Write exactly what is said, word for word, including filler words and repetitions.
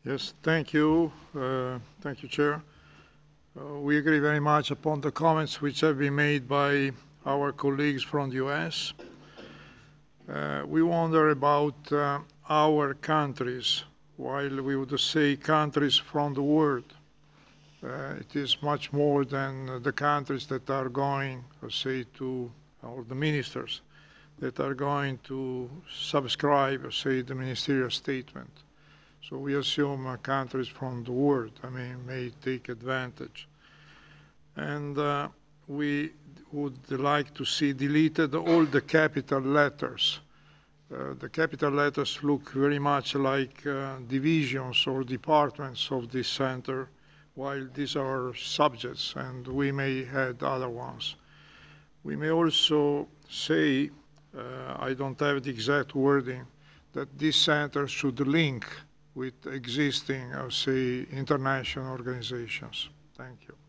Yes, thank you. Uh, thank you, Chair. Uh, we agree very much upon the comments which have been made by our colleagues from the U S. Uh, we wonder about uh, our countries, while we would say countries from the world. Uh, it is much more than the countries that are going, uh, say, to, or the ministers that are going to subscribe, say, the ministerial statement. So we assume uh, countries from the world, I mean, may take advantage. And uh, we would like to see deleted all the capital letters. Uh, the capital letters look very much like uh, divisions or departments of this center, while these are subjects, and we may add other ones. We may also say, uh, I don't have the exact wording, that this center should link with existing, I would say, international organizations. Thank you.